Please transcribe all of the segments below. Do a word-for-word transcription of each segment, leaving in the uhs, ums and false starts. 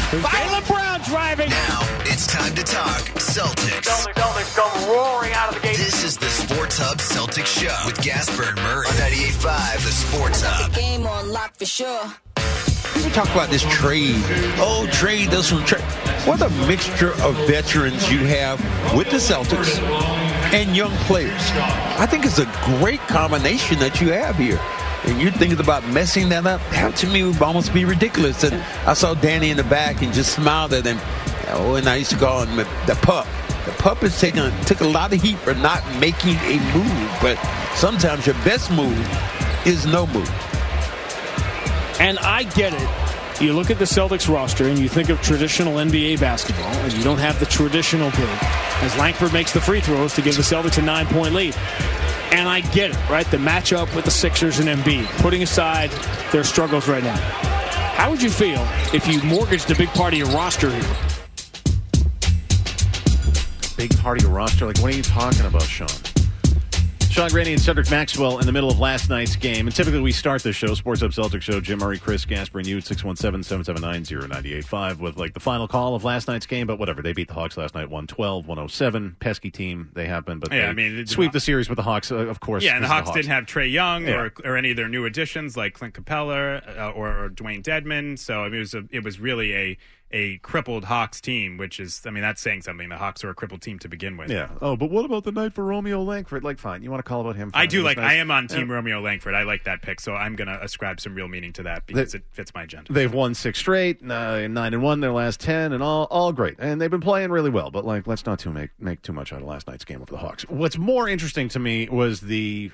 Jaylen Brown driving. Now it's time to talk Celtics. Celtics, Celtics come roaring out of the gate. This is the Sports Hub Celtics Show with Gasper and Murray on ninety-eight point five, the Sports Hub. Game on lock for sure. We talk about this trade. Oh, trade this one. Trade. What a mixture of veterans you have with the Celtics and young players. I think it's a great combination that you have here. And you're thinking about messing that up. That to me would almost be ridiculous. And I saw Danny in the back and just smiled at him. Oh, and I used to call him the pup. The pup is taking took a lot of heat for not making a move. But sometimes your best move is no move. And I get it. You look at the Celtics roster and you think of traditional N B A basketball, and you don't have the traditional big, as Langford makes the free throws to give the Celtics a nine-point lead. And I get it, right? The matchup with the Sixers and Embiid, putting aside their struggles right now. How would you feel if you mortgaged a big part of your roster here? Big part of your roster? Like, what are you talking about, Sean? Sean Graney and Cedric Maxwell in the middle of last night's game. And typically we start this show, Sports Hub Celtics Show, Jim Murray, Chris Gasper, and you at six one seven, seven seven nine, zero nine eight five with like the final call of last night's game. But whatever, they beat the Hawks last night, one twelve, one oh seven. Pesky team, they happen. But yeah, they I mean, sweep the series with the Hawks, uh, of course. Yeah, and the Hawks, the Hawks didn't have Trae Young yeah. or, or any of their new additions like Clint Capella uh, or, or Dwayne Dedmon. So I mean, it was a, it was really a a crippled Hawks team, which is, I mean, that's saying something. The Hawks are a crippled team to begin with. Yeah. Oh, but what about the night for Romeo Langford? Like, fine, you want to call about him? Fine. I do like. Nice. I am on Team yeah. Romeo Langford. I like that pick, so I'm going to ascribe some real meaning to that because they, it fits my agenda. They've won six straight, uh, nine and one their last ten, and all all great, and they've been playing really well. But like, let's not too make make too much out of last night's game of the Hawks. What's more interesting to me was the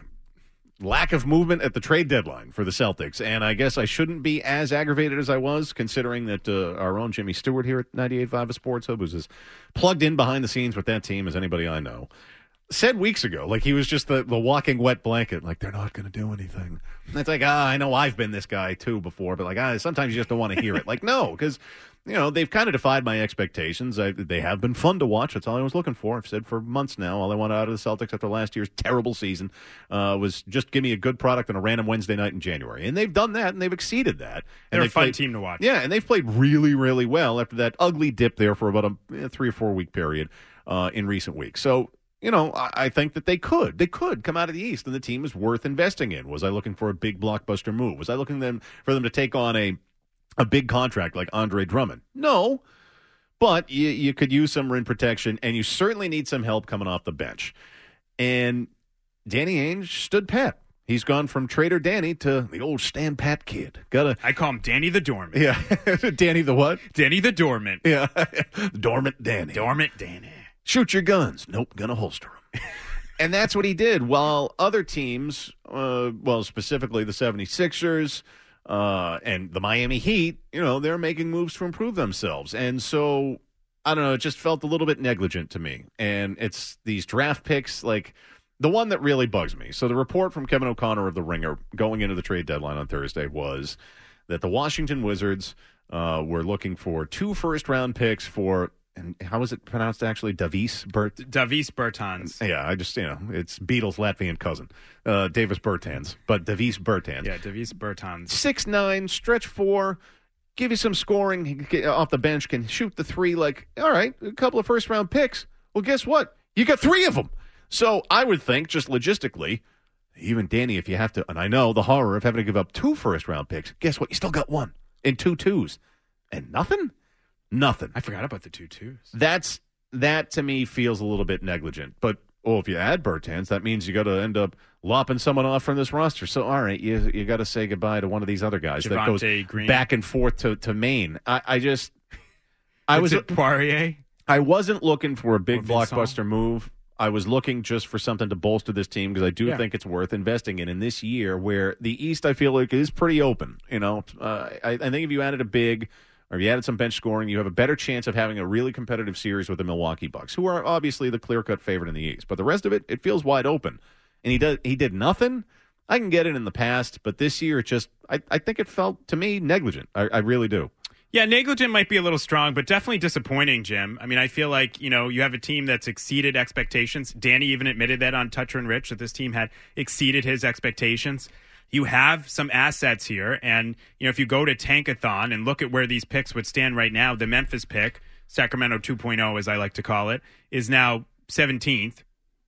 lack of movement at the trade deadline for the Celtics, and I guess I shouldn't be as aggravated as I was, considering that uh, our own Jimmy Stewart here at ninety-eight point five of Sports Hub, who's as plugged in behind the scenes with that team as anybody I know, said weeks ago, like he was just the, the walking wet blanket, like they're not going to do anything. And it's like, ah, I know I've been this guy too before, but like, ah, sometimes you just don't want to hear it. Like, no, because you know, they've kind of defied my expectations. I, they have been fun to watch. That's all I was looking for. I've said for months now, all I wanted out of the Celtics after last year's terrible season uh, was just give me a good product on a random Wednesday night in January. And they've done that, and they've exceeded that. They're and a fun played, team to watch. Yeah, and they've played really, really well after that ugly dip there for about a, a three- or four-week period uh, in recent weeks. So, you know, I, I think that they could. They could come out of the East, and the team is worth investing in. Was I looking for a big blockbuster move? Was I looking them for them to take on a a big contract like Andre Drummond? No, but you, you could use some rim protection, and you certainly need some help coming off the bench. And Danny Ainge stood pat. He's gone from Trader Danny to the old stand pat kid. Gotta, I call him Danny the Dormant. Yeah, Danny the what? Danny the Dormant. Yeah, Dormant Danny. Dormant Danny. Shoot your guns. Nope, gonna holster them. And that's what he did. While other teams, uh, well, specifically the seventy-sixers, Uh, and the Miami Heat, you know, they're making moves to improve themselves. And so, I don't know, it just felt a little bit negligent to me. And it's these draft picks, like the one that really bugs me. So the report from Kevin O'Connor of The Ringer going into the trade deadline on Thursday was that the Washington Wizards uh, were looking for two first-round picks for, and how is it pronounced actually? Davis Bert Davis Bertans. Yeah, I just, you know, it's Beatles' Latvian cousin, uh, Davis Bertans, but Davis Bertans. Yeah, Davis Bertans. six nine, stretch four, give you some scoring off the bench, can shoot the three. Like, all right, a couple of first-round picks. Well, guess what? You got three of them. So I would think, just logistically, even Danny, if you have to, and I know the horror of having to give up two first-round picks, guess what? You still got one in two twos. And nothing? Nothing. I forgot about the two twos. That's that to me feels a little bit negligent. But oh, if you add Bertans, that means you got to end up lopping someone off from this roster. So all right, you you got to say goodbye to one of these other guys Javonte that goes Green. back and forth to, to Maine. I, I just I was was it Poirier. I wasn't looking for a big Or Vincent. blockbuster move. I was looking just for something to bolster this team because I do Yeah. think it's worth investing in in this year where the East I feel like is pretty open. You know, uh, I, I think if you added a big. Or if you added some bench scoring, you have a better chance of having a really competitive series with the Milwaukee Bucks, who are obviously the clear-cut favorite in the East. But the rest of it, it feels wide open. And he does he did nothing. I can get it in the past, but this year it just I, I think it felt to me negligent. I, I really do. Yeah, negligent might be a little strong, but definitely disappointing, Jim. I mean, I feel like, you know, you have a team that's exceeded expectations. Danny even admitted that on Toucher and Rich, that this team had exceeded his expectations. you have some assets here. And, you know, if you go to Tankathon and look at where these picks would stand right now, the Memphis pick, Sacramento two point oh, as I like to call it, is now seventeenth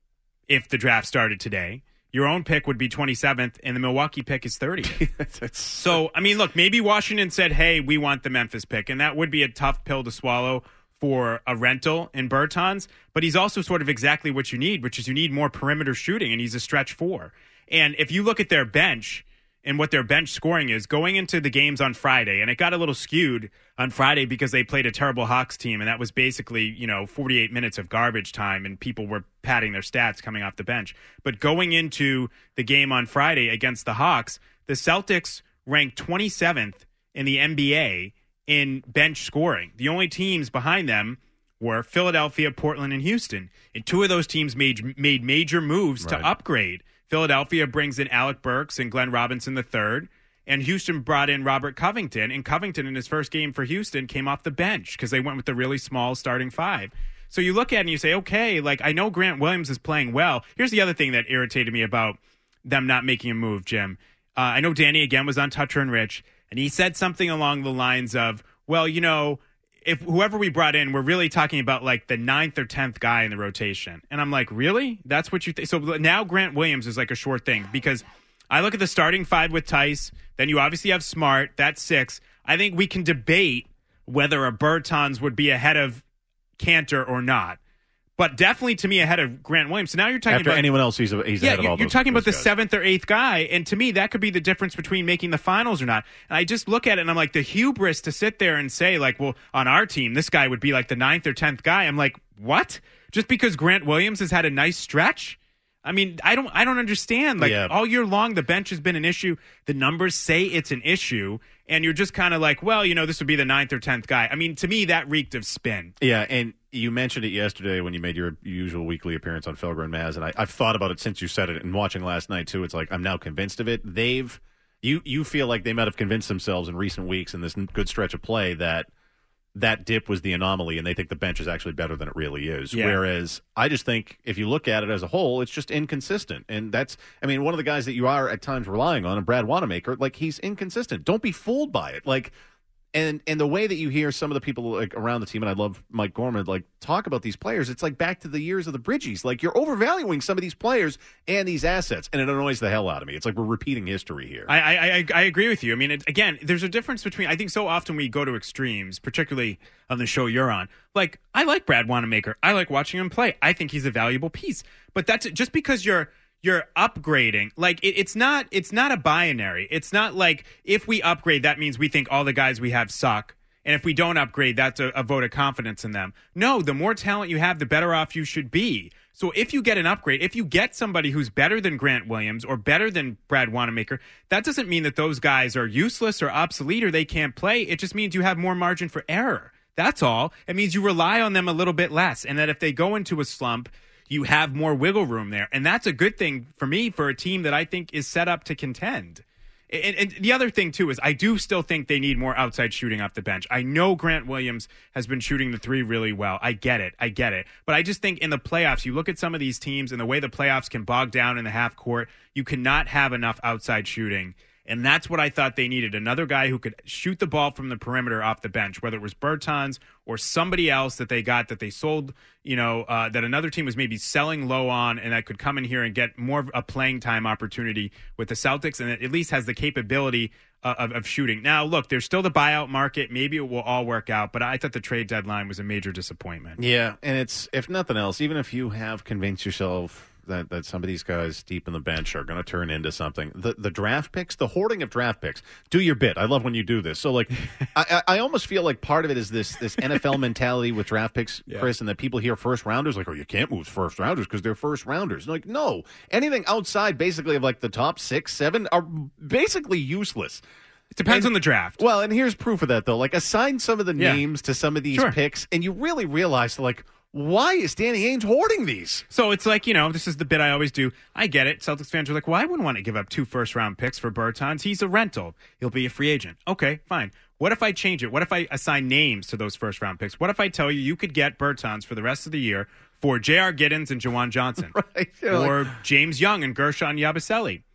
if the draft started today. Your own pick would be twenty-seventh, and the Milwaukee pick is thirtieth. So, I mean, look, maybe Washington said, hey, we want the Memphis pick, and that would be a tough pill to swallow for a rental in Bertans, but he's also sort of exactly what you need, which is you need more perimeter shooting, and he's a stretch four. And if you look at their bench and what their bench scoring is, going into the games on Friday, and it got a little skewed on Friday because they played a terrible Hawks team, and that was basically, you know, forty-eight minutes of garbage time, and people were padding their stats coming off the bench. But going into the game on Friday against the Hawks, the Celtics ranked twenty-seventh in the N B A in bench scoring. The only teams behind them were Philadelphia, Portland, and Houston. And two of those teams made, made major moves right. to upgrade. Philadelphia brings in Alec Burks and Glenn Robinson the third, and Houston brought in Robert Covington. And Covington, in his first game for Houston, came off the bench because they went with the really small starting five. So you look at it and you say, okay, like I know Grant Williams is playing well. Here's the other thing that irritated me about them not making a move, Jim. Uh, I know Danny, again, was on Toucher and Rich, and he said something along the lines of, well, you know, if whoever we brought in, we're really talking about like the ninth or tenth guy in the rotation. And I'm like, really? That's what you think? So now Grant Williams is like a short thing because I look at the starting five with Tice. Then you obviously have Smart. That's six. I think we can debate whether a Bertans would be ahead of Cantor or not. But definitely, to me, ahead of Grant Williams. So now you're talking After about anyone else, he's, he's yeah, ahead of all you're, those you're talking about the guys. seventh or eighth guy, and to me, that could be the difference between making the finals or not. And I just look at it, and I'm like, the hubris to sit there and say, like, well, on our team, this guy would be like the ninth or tenth guy. I'm like, what? Just because Grant Williams has had a nice stretch? I mean, I don't, I don't understand. Like yeah. all year long, the bench has been an issue. The numbers say it's an issue, and you're just kind of like, well, you know, this would be the ninth or tenth guy. I mean, to me, that reeked of spin. Yeah, and you mentioned it yesterday when you made your usual weekly appearance on Felger and Maz, and I, I've thought about it since you said it, and watching last night too. It's like I'm now convinced of it. They've, you, you feel like they might have convinced themselves in recent weeks in this good stretch of play that that dip was the anomaly, and they think the bench is actually better than it really is. Yeah. Whereas I just think if you look at it as a whole, it's just inconsistent. And that's, I mean, one of the guys that you are at times relying on, and Brad Wanamaker, like he's inconsistent. Don't be fooled by it. Like, and and the way that you hear some of the people like around the team, and I love Mike Gorman, like talk about these players, it's like back to the years of the Bridgies. Like you're overvaluing some of these players and these assets, and it annoys the hell out of me. It's like we're repeating history here. I I, I agree with you. I mean, it, again, there's a difference between. I think so often we go to extremes, particularly on the show you're on. Like I like Brad Wanamaker. I like watching him play. I think he's a valuable piece. But that's just because you're. You're upgrading. Like it, it's not. It's not a binary. It's not like if we upgrade, that means we think all the guys we have suck, and if we don't upgrade, that's a, a vote of confidence in them. No, the more talent you have, the better off you should be. So if you get an upgrade, if you get somebody who's better than Grant Williams or better than Brad Wanamaker, that doesn't mean that those guys are useless or obsolete or they can't play. It just means you have more margin for error. That's all. It means you rely on them a little bit less, and that if they go into a slump, you have more wiggle room there. And that's a good thing for me for a team that I think is set up to contend. And, and the other thing, too, is I do still think they need more outside shooting off the bench. I know Grant Williams has been shooting the three really well. I get it. I get it. But I just think in the playoffs, you look at some of these teams and the way the playoffs can bog down in the half court, you cannot have enough outside shooting. And that's what I thought they needed. Another guy who could shoot the ball from the perimeter off the bench, whether it was Bertans or somebody else that they got that they sold, you know, uh, that another team was maybe selling low on and that could come in here and get more of a playing time opportunity with the Celtics, and it at least has the capability uh, of, of shooting. Now, look, there's still the buyout market. Maybe it will all work out, but I thought the trade deadline was a major disappointment. Yeah, and it's, if nothing else, even if you have convinced yourself that, that some of these guys deep in the bench are going to turn into something. The the draft picks, the hoarding of draft picks, do your bit. I love when you do this. So, like, I, I almost feel like part of it is this this N F L mentality with draft picks, yeah. Chris, and that people hear first rounders, like, oh, you can't move first rounders because they're first rounders. Like, no. Anything outside, basically, of, like, the top six, seven are basically useless. It depends and, on the draft. Well, and here's proof of that, though. Like, assign some of the yeah. names to some of these sure. picks, and you really realize, like, why is Danny Ainge hoarding these? So it's like, you know, this is the bit I always do. I get it. Celtics fans are like, well, I wouldn't want to give up two first-round picks for Bertans. He's a rental. He'll be a free agent. Okay, fine. What if I change it? What if I assign names to those first-round picks? What if I tell you you could get Bertans for the rest of the year for J R. Giddens and Jawan Johnson? Right. You know, or like, James Young and Gershon Yabusele?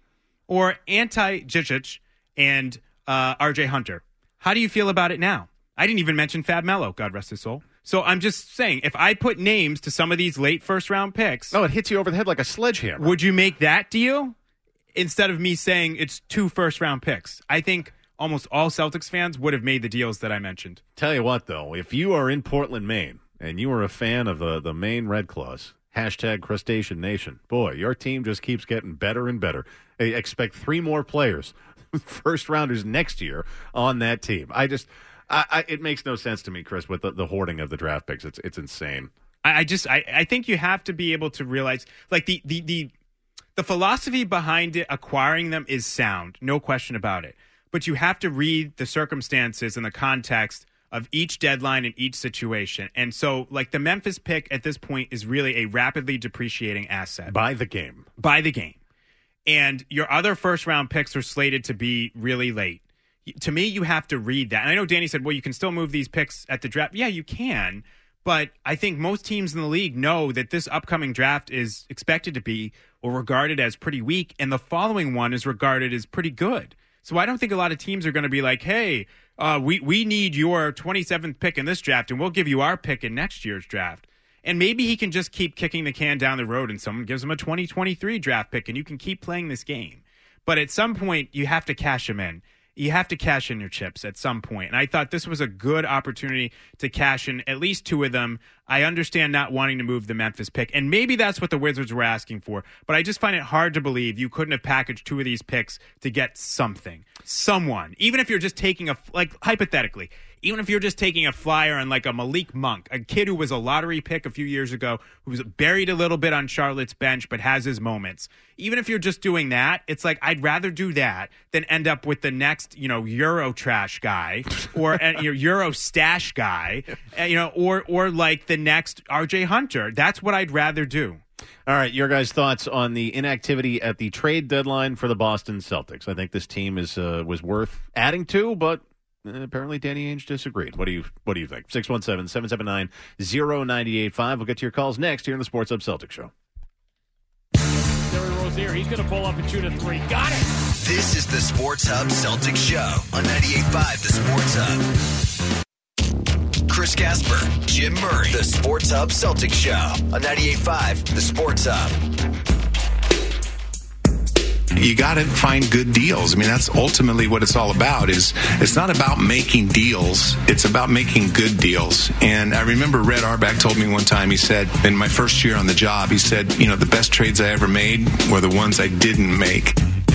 or anti-Jičić and uh, R J Hunter. How do you feel about it now? I didn't even mention Fab Melo, God rest his soul. So I'm just saying, if I put names to some of these late first-round picks... Oh, it hits you over the head like a sledgehammer. Would you make that deal instead of me saying it's two first-round picks? I think almost all Celtics fans would have made the deals that I mentioned. Tell you what, though, if you are in Portland, Maine, and you are a fan of the, the Maine Red Claws, hashtag Crustacean Nation, boy, your team just keeps getting better and better. I expect three more players, first-rounders next year, on that team. I just... I, I, it makes no sense to me, Chris, with the, the hoarding of the draft picks. It's it's insane. I, I just I, I think you have to be able to realize, like the, the the the philosophy behind it, acquiring them is sound, no question about it. But you have to read the circumstances and the context of each deadline and each situation. And so, like the Memphis pick at this point is really a rapidly depreciating asset by the game, by the game. And your other first round picks are slated to be really late. To me, you have to read that. And I know Danny said, well, you can still move these picks at the draft. Yeah, you can. But I think most teams in the league know that this upcoming draft is expected to be or regarded as pretty weak, and the following one is regarded as pretty good. So I don't think a lot of teams are going to be like, hey, uh, we, we need your twenty-seventh pick in this draft, and we'll give you our pick in next year's draft. And maybe he can just keep kicking the can down the road, and someone gives him a twenty twenty-three draft pick, and you can keep playing this game. But at some point, you have to cash him in. You have to cash in your chips at some point. And I thought this was a good opportunity to cash in at least two of them. I understand not wanting to move the Memphis pick, and maybe that's what the Wizards were asking for. But I just find it hard to believe you couldn't have packaged two of these picks to get something, someone. Even if you're just taking a, like, hypothetically, even if you're just taking a flyer on like a Malik Monk, a kid who was a lottery pick a few years ago, who was buried a little bit on Charlotte's bench but has his moments. Even if you're just doing that, it's like I'd rather do that than end up with the next, you know, Euro trash guy or uh, your Euro stash guy, uh, you know, or or like the next R J Hunter. That's what I'd rather do. All right, your guys' thoughts on the inactivity at the trade deadline for the Boston Celtics. I think this team is uh, was worth adding to, but Uh, apparently, Danny Ainge disagreed. What do you What do you think? six one seven, seven seven nine, zero nine eight five. We'll get to your calls next here in the Sports Hub Celtics Show. Terry Rozier, he's going to pull up and shoot a three. Got it! This is the Sports Hub Celtics Show on ninety-eight point five The Sports Hub. Chris Gasper, Jim Murray, the Sports Hub Celtics Show on ninety-eight point five The Sports Hub. You got to find good deals. I mean, that's ultimately what it's all about. Is it's not about making deals. It's about making good deals. And I remember Red Auerbach told me one time, he said, in my first year on the job, he said, you know, the best trades I ever made were the ones I didn't make.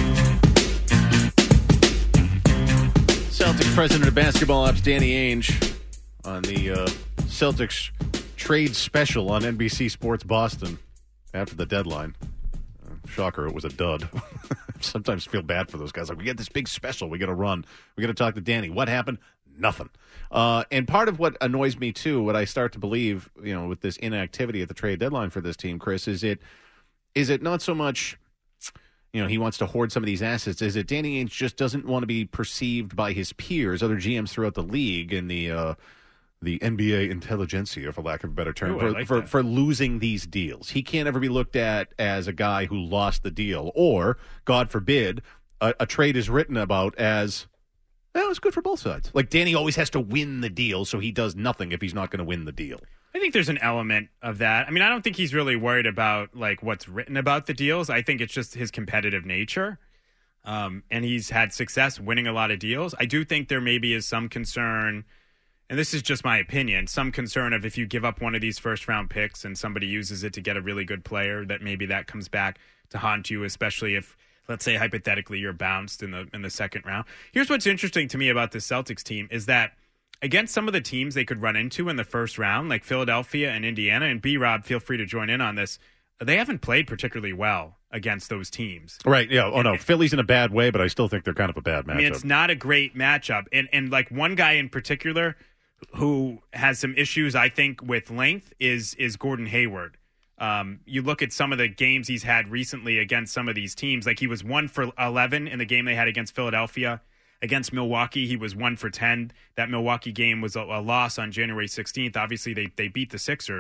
Celtics president of basketball ops, Danny Ainge, on the uh, Celtics trade special on N B C Sports Boston after the deadline. Shocker, it was a dud. Sometimes feel bad for those guys. Like, we get this big special. We got to run. We got to talk to Danny. What happened? Nothing. Uh, and part of what annoys me, too, what I start to believe, you know, with this inactivity at the trade deadline for this team, Chris, is it is it not so much, you know, he wants to hoard some of these assets. Is it Danny Ainge just doesn't want to be perceived by his peers, other G Ms throughout the league, and the uh, the N B A intelligentsia, for lack of a better term, Ooh, for, like for, that. for losing these deals. He can't ever be looked at as a guy who lost the deal, or, God forbid, a, a trade is written about as, well, it's good for both sides. Like, Danny always has to win the deal, so he does nothing if he's not going to win the deal. I think there's an element of that. I mean, I don't think he's really worried about like what's written about the deals. I think it's just his competitive nature. Um, and he's had success winning a lot of deals. I do think there maybe is some concern, and this is just my opinion, some concern of if you give up one of these first round picks and somebody uses it to get a really good player, that maybe that comes back to haunt you, especially if, let's say, hypothetically, you're bounced in the in the second round. Here's what's interesting to me about the Celtics team is that against some of the teams they could run into in the first round, like Philadelphia and Indiana, and B-Rob, feel free to join in on this, they haven't played particularly well against those teams. Right, yeah. Oh, no, Philly's in a bad way, but I still think they're kind of a bad matchup. I mean, it's not a great matchup. And, and like, one guy in particular who has some issues, I think, with length is is Gordon Hayward. Um, you look at some of the games he's had recently against some of these teams. Like, he was one for eleven in the game they had against Philadelphia. Against Milwaukee, he was one for ten. That Milwaukee game was a, a loss on January sixteenth. Obviously, they they beat the Sixers.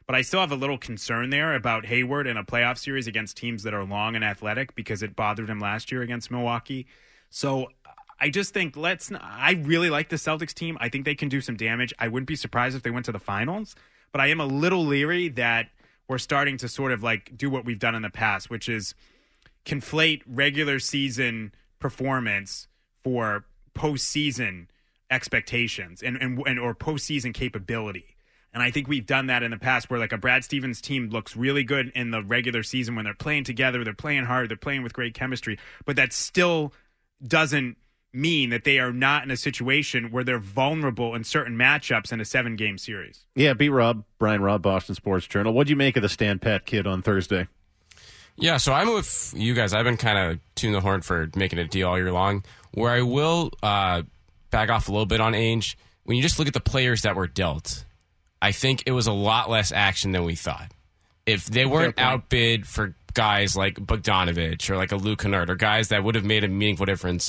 But I still have a little concern there about Hayward in a playoff series against teams that are long and athletic because it bothered him last year against Milwaukee. So I just think let's – I really like the Celtics team. I think they can do some damage. I wouldn't be surprised if they went to the finals. But I am a little leery that we're starting to sort of like do what we've done in the past, which is conflate regular season performance for postseason expectations and, and, and or postseason capability. And I think we've done that in the past where like a Brad Stevens team looks really good in the regular season when they're playing together, they're playing hard, they're playing with great chemistry, but that still doesn't mean that they are not in a situation where they're vulnerable in certain matchups in a seven-game series. Yeah, beat Rob, Brian Robb, Boston Sports Journal. What'd you make of the Stan Pat kid on Thursday? Yeah, so I'm with you guys. I've been kind of tuning the horn for making a deal all year long. Where I will uh, back off a little bit on Ainge, when you just look at the players that were dealt, I think it was a lot less action than we thought. If they weren't outbid for guys like Bogdanovich or like a Luke Kennard or guys that would have made a meaningful difference,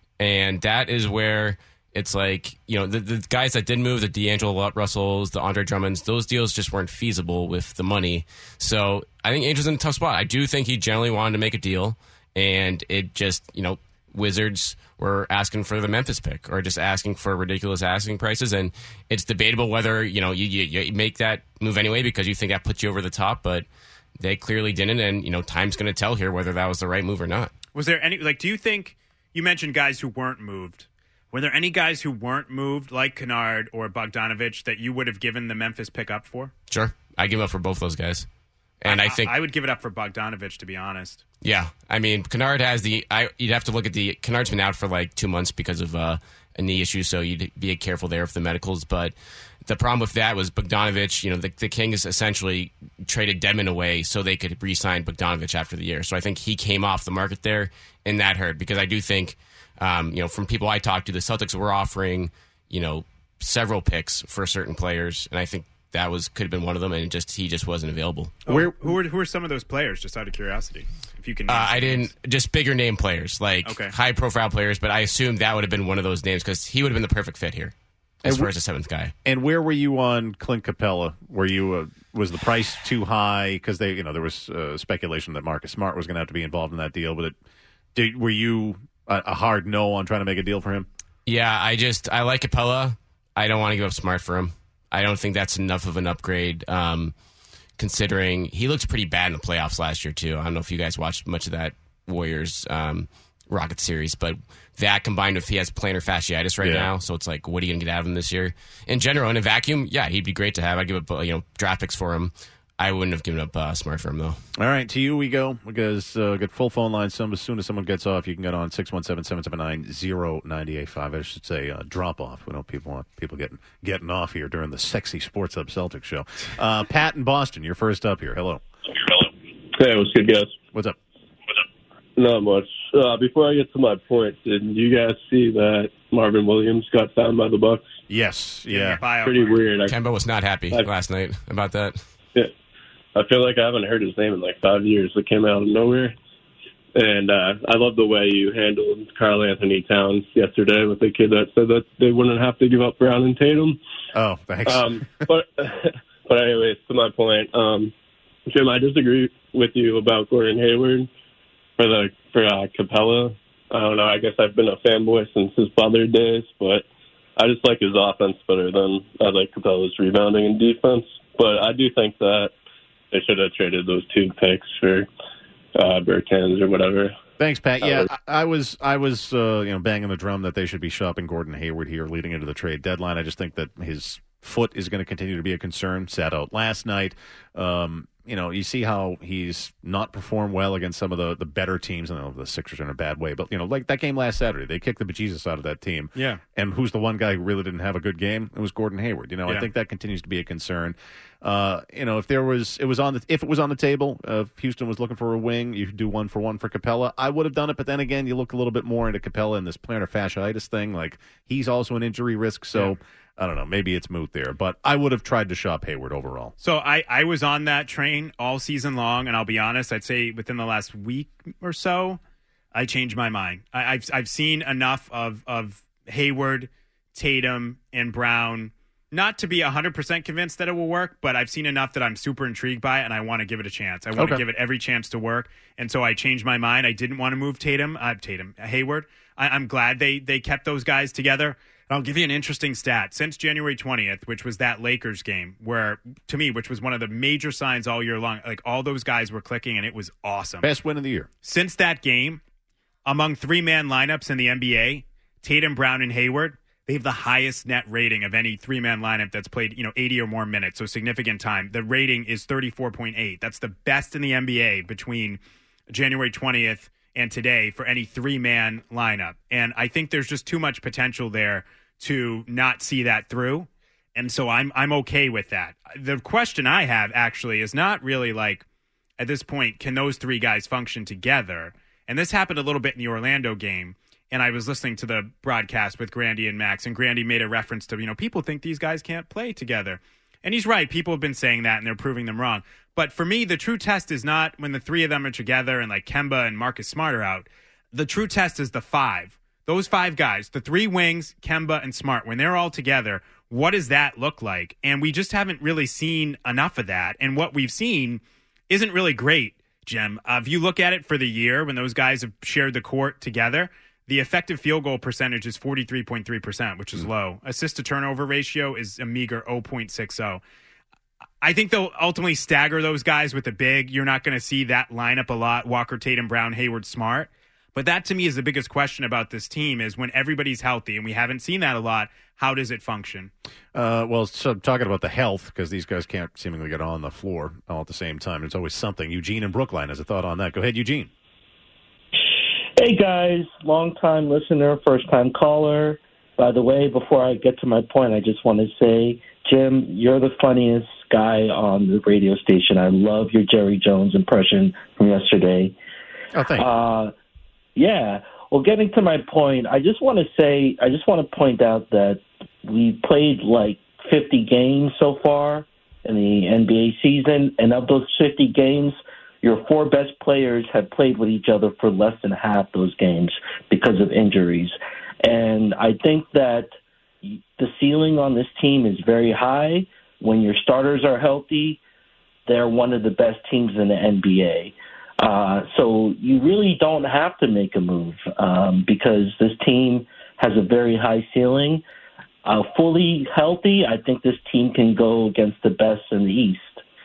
and that is where it's like, you know, the, the guys that did move, the D'Angelo Russells, the Andre Drummonds, those deals just weren't feasible with the money. So I think Ainge was in a tough spot. I do think he generally wanted to make a deal, and it just, you know, Wizards were asking for the Memphis pick or just asking for ridiculous asking prices, and it's debatable whether, you know, you, you, you make that move anyway because you think that puts you over the top, but they clearly didn't, and, you know, time's going to tell here whether that was the right move or not. Was there any, like, do you think, you mentioned guys who weren't moved. Were there any guys who weren't moved, like Kennard or Bogdanovich, that you would have given the Memphis pick up for? Sure. I give up for both those guys. And I, I think I would give it up for Bogdanovich, to be honest. Yeah. I mean, Kennard has the I, – you'd have to look at the – Kennard's been out for like two months because of uh, a knee issue, so you'd be careful there for the medicals. But the problem with that was Bogdanovich, you know, the, the Kings essentially traded Dedmon away so they could re-sign Bogdanovich after the year. So I think he came off the market there, and that hurt because I do think – Um, you know, from people I talked to, the Celtics were offering, you know, several picks for certain players, and I think that was could have been one of them, and it just he just wasn't available. Oh, Where, who are who are some of those players? Just out of curiosity, if you can. Uh, I didn't just bigger name players, like okay. high profile players, but I assumed that would have been one of those names because he would have been the perfect fit here as and far as the seventh guy. And where were you on Clint Capella? Were you uh, was the price too high? Because they, you know, there was uh, speculation that Marcus Smart was going to have to be involved in that deal, but it, did, were you? A hard no on trying to make a deal for him? Yeah, I just I like Capella. I don't want to give up Smart for him. I don't think that's enough of an upgrade, um, considering he looked pretty bad in the playoffs last year too. I don't know if you guys watched much of that Warriors um, Rockets series, but that combined with he has plantar fasciitis right yeah. now, so it's like, what are you going to get out of him this year? In general, in a vacuum, yeah, he'd be great to have. I'd give up you know draft picks for him. I wouldn't have given up uh, Smart for him, though. All right, to you we go. Because uh, get full phone line. Some, as soon as someone gets off, you can get on six one seven, seven seven nine, zero nine eight five. I should say uh, drop off. We don't people want people getting getting off here during the sexy Sports Hub Celtics show. Uh, Pat in Boston, you're first up here. Hello. Hello. Hey, what's good, guys? What's up? What's up? Not much. Uh, before I get to my point, did you guys see that Marvin Williams got signed by the Bucks? Yes. Yeah. yeah Pretty weird. Kemba was not happy I, last night about that. Yeah. I feel like I haven't heard his name in like five years. It came out of nowhere. And uh, I love the way you handled Karl Anthony Towns yesterday with the kid that said that they wouldn't have to give up Brown and Tatum. Oh, thanks. Um, but, but anyways, to my point, um, Jim, I disagree with you about Gordon Hayward for the for uh, Capella. I don't know. I guess I've been a fanboy since his Butler days, but I just like his offense better than I like Capella's rebounding and defense. But I do think that they should have traded those two picks for uh, Bertans or whatever. Thanks, Pat. Yeah, I, I was I was uh, you know banging the drum that they should be shopping Gordon Hayward here leading into the trade deadline. I just think that his foot is going to continue to be a concern. Sat out last night. Um, you know, you see how he's not performed well against some of the, the better teams. I don't know if the Sixers are in a bad way, but, you know, like that game last Saturday, they kicked the bejesus out of that team. Yeah. And who's the one guy who really didn't have a good game? It was Gordon Hayward. You know, yeah. I think that continues to be a concern. Uh, you know, if there was, it was on the, if it was on the table, uh, if Houston was looking for a wing, you could do one for one for Capella. I would have done it, but then again, you look a little bit more into Capella and this plantar fasciitis thing. Like, he's also an injury risk, so... Yeah. I don't know. Maybe it's moot there, but I would have tried to shop Hayward overall. So I, I was on that train all season long, and I'll be honest, I'd say within the last week or so, I changed my mind. I, I've I've seen enough of, of Hayward, Tatum, and Brown not to be one hundred percent convinced that it will work, but I've seen enough that I'm super intrigued by it, and I want to give it a chance. I want Okay. to give it every chance to work, and so I changed my mind. I didn't want to move Tatum, uh, Tatum, Hayward. I, I'm glad they they kept those guys together. I'll give you an interesting stat. Since January twentieth, which was that Lakers game, where, to me, which was one of the major signs all year long, like all those guys were clicking, and it was awesome. Best win of the year. Since that game, among three-man lineups in the N B A, Tatum, Brown, and Hayward, they have the highest net rating of any three-man lineup that's played, you know, eighty or more minutes, so significant time. The rating is thirty-four point eight. That's the best in the N B A between January twentieth and today for any three-man lineup. And I think there's just too much potential there to not see that through. And so I'm I'm okay with that. The question I have actually is not really like, at this point, can those three guys function together? And this happened a little bit in the Orlando game. And I was listening to the broadcast with Grandy and Max, and Grandy made a reference to, you know, people think these guys can't play together. And he's right. People have been saying that, and they're proving them wrong. But for me, the true test is not when the three of them are together and like Kemba and Marcus Smart are out. The true test is the five. Those five guys, the three wings, Kemba and Smart, when they're all together, what does that look like? And we just haven't really seen enough of that. And what we've seen isn't really great, Jim. Uh, if you look at it for the year, when those guys have shared the court together, the effective field goal percentage is forty-three point three percent, which is mm. low. Assist to turnover ratio is a meager zero point six zero. I think they'll ultimately stagger those guys with the big. You're not going to see that lineup a lot, Walker, Tatum, Brown, Hayward, Smart. But that, to me, is the biggest question about this team is when everybody's healthy, and we haven't seen that a lot, how does it function? Uh, well, so talking about the health, because these guys can't seemingly get on the floor all at the same time. It's always something. Eugene in Brookline has a thought on that. Go ahead, Eugene. Hey, guys. Long-time listener, first-time caller. By the way, before I get to my point, I just want to say, Jim, you're the funniest guy on the radio station. I love your Jerry Jones impression from yesterday. Oh, thank you. Uh, Yeah. Well, getting to my point, I just want to say, I just want to point out that we played like fifty games so far in the N B A season, and of those fifty games, your four best players have played with each other for less than half those games because of injuries. And I think that the ceiling on this team is very high. When your starters are healthy, they're one of the best teams in the N B A. Uh, so you really don't have to make a move um, because this team has a very high ceiling. Uh, fully healthy, I think this team can go against the best in the East.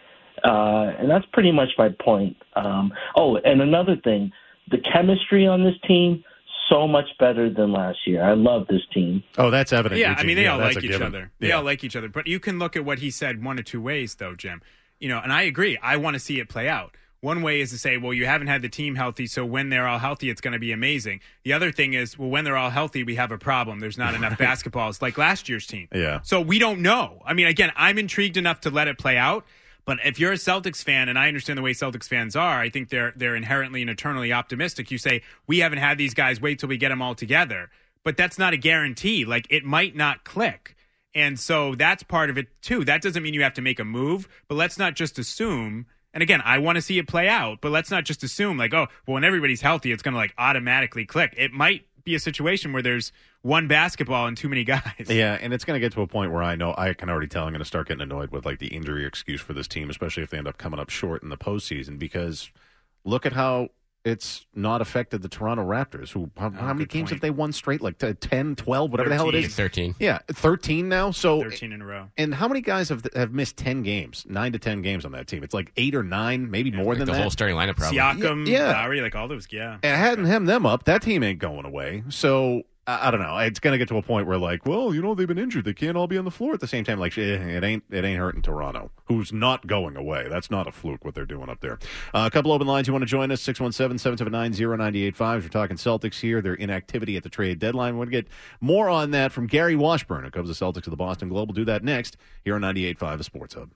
Uh, and that's pretty much my point. Um, oh, and another thing, the chemistry on this team, so much better than last year. I love this team. Oh, that's evident. Yeah, Eugene. I mean, they yeah, all that's like a each given. other. They yeah. all like each other. But you can look at what he said one of two ways, though, Jim. You know, and I agree. I want to see it play out. One way is to say, well, you haven't had the team healthy, so when they're all healthy, it's going to be amazing. The other thing is, well, when they're all healthy, we have a problem. There's not enough basketballs like last year's team. Yeah. So we don't know. I mean, again, I'm intrigued enough to let it play out. But if you're a Celtics fan, and I understand the way Celtics fans are, I think they're they're inherently and eternally optimistic. You say, we haven't had these guys, wait till we get them all together. But that's not a guarantee. Like, it might not click. And so that's part of it, too. That doesn't mean you have to make a move, but let's not just assume. And again, I want to see it play out, but let's not just assume like, oh, well, when everybody's healthy, it's going to like automatically click. It might be a situation where there's one basketball and too many guys. Yeah, and it's going to get to a point where I know I can already tell I'm going to start getting annoyed with like the injury excuse for this team, especially if they end up coming up short in the postseason, because look at how it's not affected the Toronto Raptors, who how, Oh, how many good games point. have they won straight? Like ten, twelve, whatever the hell it is? thirteen. Yeah, thirteen now. So thirteen in a row. And how many guys have have missed ten games, nine to ten games on that team? It's like eight or nine, maybe Yeah, more Like than the that. whole starting lineup, probably. Siakam, Yeah. Lowry, like all those, yeah. And hadn't him them up, that team ain't going away. So I, I don't know. It's going to get to a point where like, well, you know, they've been injured. They can't all be on the floor at the same time. Like, eh, it ain't it ain't hurting Toronto, who's not going away. That's not a fluke what they're doing up there. Uh, a couple open lines. You want to join us? six one seven, seven seven nine, zero nine eight five. We're talking Celtics here. Their inactivity at the trade deadline. We're going to get more on that from Gary Washburn, who covers the Celtics of the Boston Globe. We'll do that next here on ninety-eight point five, the Sports Hub.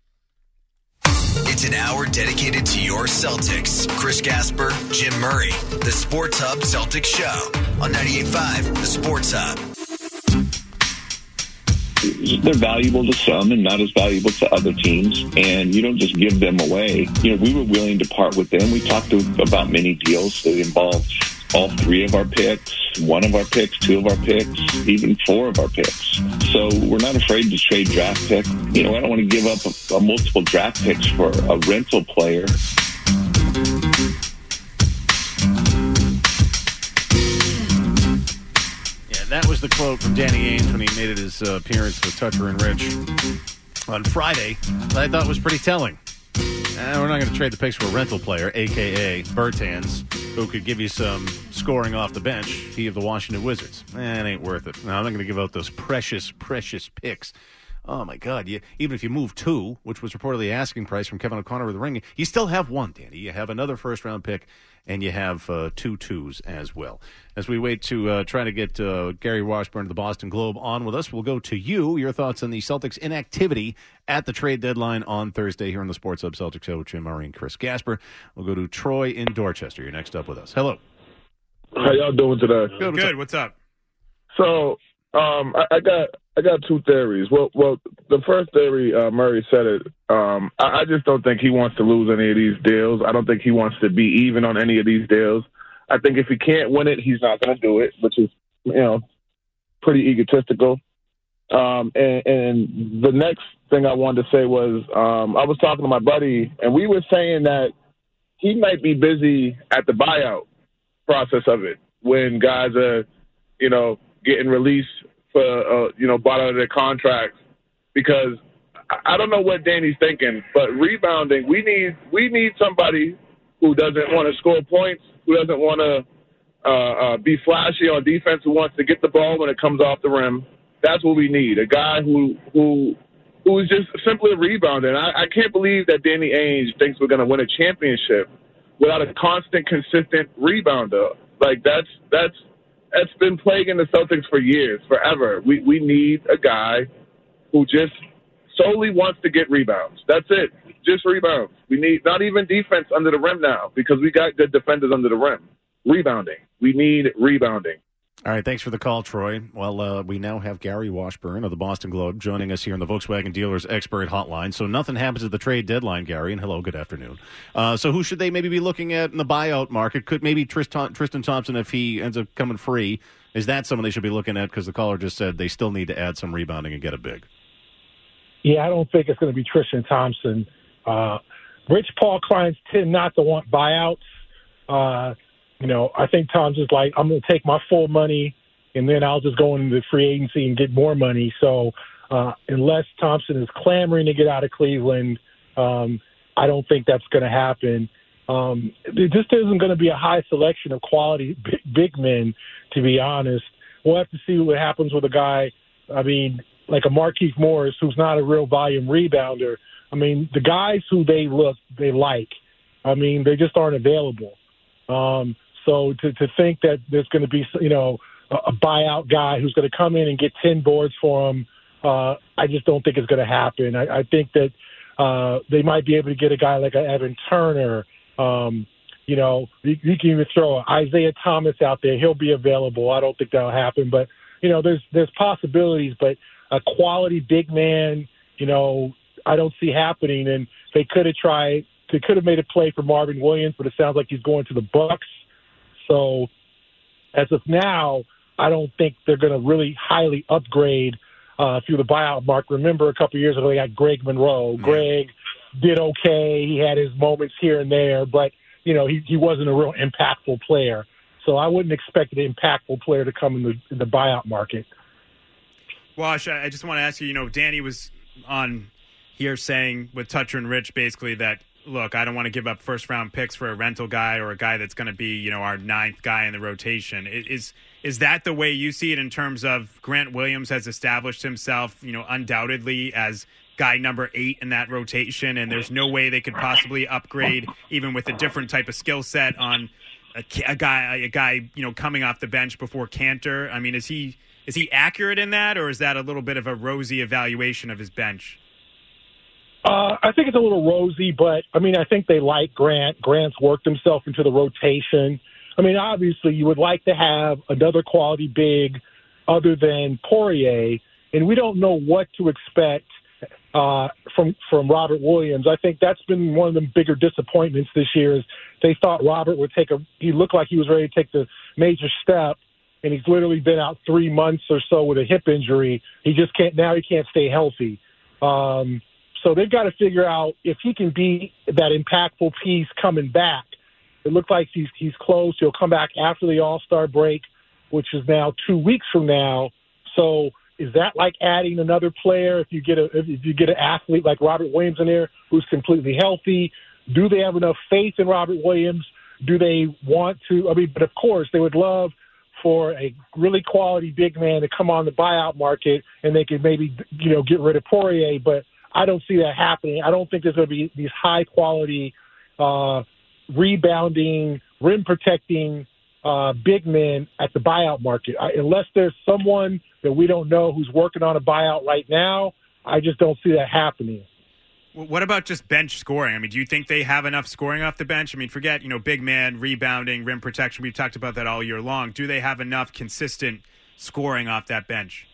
It's an hour dedicated to your Celtics. Chris Gasper, Jim Murray. The Sports Hub Celtics Show on ninety-eight point five, the Sports Hub. They're valuable to some and not as valuable to other teams, and you don't just give them away. You know, we were willing to part with them. We talked to, about many deals that involved all three of our picks, one of our picks, two of our picks, even four of our picks. So we're not afraid to trade draft picks. You know, I don't want to give up a, a multiple draft picks for a rental player. Yeah, that was the quote from Danny Ainge when he made his uh, appearance with Toucher and Rich on Friday. That I thought was pretty telling. Uh, we're not going to trade the picks for a rental player, a k a. Bertans, who could give you some scoring off the bench. He of the Washington Wizards. Eh, it ain't worth it. No, I'm not going to give out those precious, precious picks. Oh, my God. You, even if you move two, which was reportedly the asking price from Kevin O'Connor with the Ring, you still have one, Danny. You have another first-round pick, and you have uh, two twos as well. As we wait to uh, try to get uh, Gary Washburn of the Boston Globe on with us, we'll go to you. Your thoughts on the Celtics' inactivity at the trade deadline on Thursday here on the Sports Hub Celtics Show with Jim Murray and Chris Gasper. We'll go to Troy in Dorchester. You're next up with us. Hello. How y'all doing today? Good. What's, Good. Up? What's up? So um, I, I got I got two theories. Well, well, the first theory, uh, Murray said it. Um, I, I just don't think he wants to lose any of these deals. I don't think he wants to be even on any of these deals. I think if he can't win it, he's not going to do it, which is, you know, pretty egotistical. Um, and, and the next thing I wanted to say was um, I was talking to my buddy, and we were saying that he might be busy at the buyout process of it when guys are, you know, getting released for, uh, you know, bought out of their contracts. Because I don't know what Danny's thinking, but rebounding, we need we need somebody who doesn't want to score points, who doesn't want to uh, uh, be flashy on defense, who wants to get the ball when it comes off the rim. That's what we need, a guy who who who is just simply a rebounder. And I, I can't believe that Danny Ainge thinks we're going to win a championship without a constant, consistent rebounder. Like, that's that's that's been plaguing the Celtics for years, forever. We we need a guy who just solely wants to get rebounds. That's it. Just rebounds. We need not even defense under the rim now because we got good defenders under the rim. Rebounding. We need rebounding. All right, thanks for the call, Troy. Well, uh, we now have Gary Washburn of the Boston Globe joining us here on the Volkswagen Dealers Expert Hotline. So nothing happens at the trade deadline, Gary, and hello, good afternoon. Uh, so who should they maybe be looking at in the buyout market? Could maybe Tristan, Tristan Thompson, if he ends up coming free, is that someone they should be looking at? Because the caller just said they still need to add some rebounding and get a big. Yeah, I don't think it's going to be Tristan Thompson. Uh, Rich Paul clients tend not to want buyouts. Uh, you know, I think Tom's just like, I'm going to take my full money and then I'll just go into free agency and get more money. So uh, unless Thompson is clamoring to get out of Cleveland, um, I don't think that's going to happen. Um, there just isn't going to be a high selection of quality big, big men, to be honest. We'll have to see what happens with a guy, I mean, like a Markieff Morris, who's not a real volume rebounder. I mean, the guys who they look, they like, I mean, they just aren't available. Um, so to, to think that there's going to be, you know, a, a buyout guy who's going to come in and get ten boards for him, uh, I just don't think it's going to happen. I, I think that uh, they might be able to get a guy like a Evan Turner. Um, you know, you, you can even throw Isaiah Thomas out there. He'll be available. I don't think that'll happen. But, you know, there's there's possibilities. But a quality big man, you know, I don't see happening. And they could have tried – they could have made a play for Marvin Williams, but it sounds like he's going to the Bucks. So as of now, I don't think they're going to really highly upgrade uh, through the buyout market. Remember a couple of years ago, they got Greg Monroe. Greg did okay. He had his moments here and there, but, you know, he, he wasn't a real impactful player. So I wouldn't expect an impactful player to come in the, in the buyout market. Wash, I just want to ask you, you know, Danny was on here saying with Toucher and Rich basically that, look, I don't want to give up first-round picks for a rental guy or a guy that's going to be, you know, our ninth guy in the rotation. Is is that the way you see it in terms of Grant Williams has established himself, you know, undoubtedly as guy number eight in that rotation, and there's no way they could possibly upgrade even with a different type of skill set on a, a guy, a guy, you know, coming off the bench before Cantor? I mean, is he is he accurate in that, or is that a little bit of a rosy evaluation of his bench? Uh, I think it's a little rosy, but, I mean, I think they like Grant. Grant's worked himself into the rotation. I mean, obviously, you would like to have another quality big other than Poirier, and we don't know what to expect uh, from from Robert Williams. I think that's been one of the bigger disappointments this year. Is they thought Robert would take a. He looked like he was ready to take the major step, and he's literally been out three months or so with a hip injury. He just can't now. He can't stay healthy. Um, so they've got to figure out if he can be that impactful piece coming back. It looks like he's he's close. He'll come back after the All-Star break, which is now two weeks from now. So is that like adding another player if you get a if you get an athlete like Robert Williams in there who's completely healthy? Do they have enough faith in Robert Williams? Do they want to? I mean, but of course they would love for a really quality big man to come on the buyout market and they could maybe you know get rid of Poirier. But I don't see that happening. I don't think there's going to be these high quality uh, rebounding, rim protecting uh, big men at the buyout market. I, unless there's someone that we don't know who's working on a buyout right now, I just don't see that happening. What about just bench scoring? I mean, do you think they have enough scoring off the bench? I mean, forget, you know, big man, rebounding, rim protection. We've talked about that all year long. Do they have enough consistent scoring off that bench?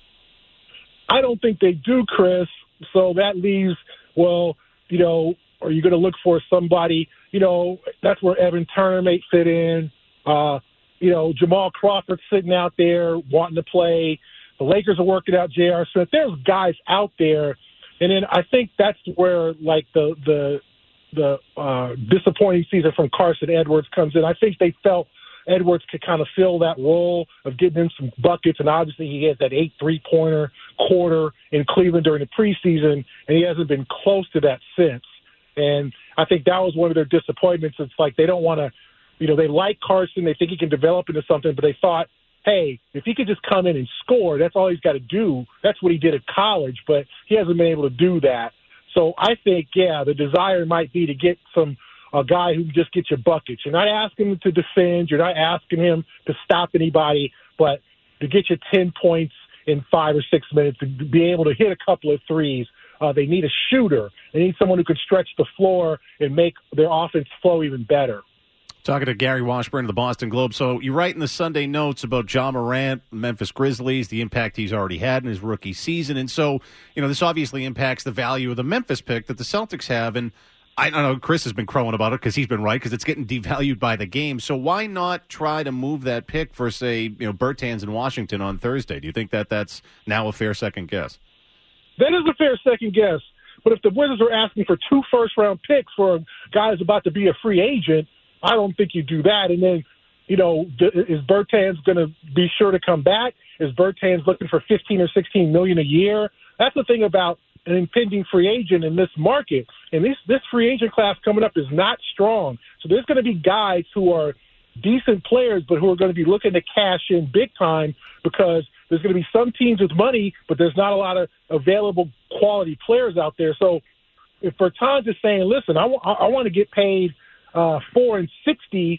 I don't think they do, Chris. So that leaves, well, you know, are you going to look for somebody, you know, that's where Evan Turner may fit in. Uh, you know, Jamal Crawford sitting out there wanting to play. The Lakers are working out J R. Smith. There's guys out there. And then I think that's where, like, the the the uh, disappointing season from Carson Edwards comes in. I think they felt Edwards could kind of fill that role of getting in some buckets, and obviously he had that eight three-pointer quarter in Cleveland during the preseason, and he hasn't been close to that since. And I think that was one of their disappointments. It's like they don't want to, you know, they like Carson. They think he can develop into something, but they thought, hey, if he could just come in and score, that's all he's got to do. That's what he did at college, but he hasn't been able to do that. So I think, yeah, the desire might be to get some a guy who can just get you buckets. You're not asking him to defend. You're not asking him to stop anybody, but to get you ten points in five or six minutes, to be able to hit a couple of threes. Uh, they need a shooter. They need someone who can stretch the floor and make their offense flow even better. Talking to Gary Washburn of the Boston Globe. So you write in the Sunday notes about Ja Morant, Memphis Grizzlies, the impact he's already had in his rookie season. And so, you know, this obviously impacts the value of the Memphis pick that the Celtics have. And I don't know, Chris has been crowing about it because he's been right, because it's getting devalued by the game. So why not try to move that pick for, say, you know, Bertans in Washington on Thursday? Do you think that that's now a fair second guess? That is a fair second guess. But if the Wizards are asking for two first-round picks for a guy who's about to be a free agent, I don't think you do that. And then, you know, is Bertans going to be sure to come back? Is Bertans looking for fifteen or sixteen million a year? That's the thing about an impending free agent in this market. And this this free agent class coming up is not strong. So there's going to be guys who are decent players, but who are going to be looking to cash in big time, because there's going to be some teams with money, but there's not a lot of available quality players out there. So if Bertans is saying, listen, I, w- I want to get paid uh, four and sixty